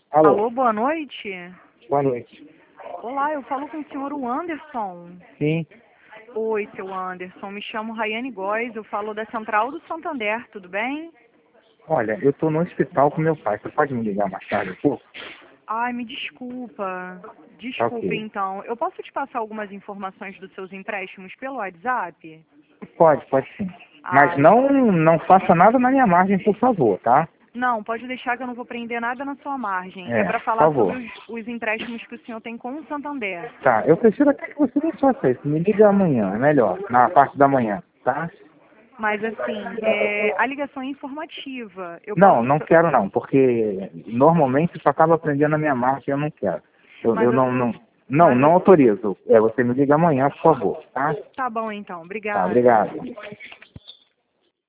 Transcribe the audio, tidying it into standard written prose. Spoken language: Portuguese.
Alô, Alô, boa noite. boa noite. Olá, eu falo com o senhor Anderson. Sim, Oi, seu Anderson. Me chamo Rayane Góes, eu falo da Central do Santander, tudo bem? olha, eu tô no hospital com meu pai. Você pode me ligar mais tarde um pouco? Ai, me desculpa. Tá Desculpe, ok. então. Eu posso te passar algumas informações dos seus empréstimos pelo WhatsApp? Pode sim. Mas Ai, não faça nada na minha margem, por favor, tá? não, pode deixar que eu não vou prender nada na sua margem. É para Por falar sobre favor. os empréstimos que o senhor tem com o Santander. Tá, eu prefiro até que você não faça isso. Me liga amanhã, é melhor, na parte da manhã, tá? Mas, assim, a ligação é informativa. Eu posso... Não quero não, porque normalmente isso acaba aprendendo a minha margem e eu não quero. Eu Mas, mas não autorizo. Você me liga amanhã, por favor, tá? tá bom, então. Tá, Obrigada. obrigado.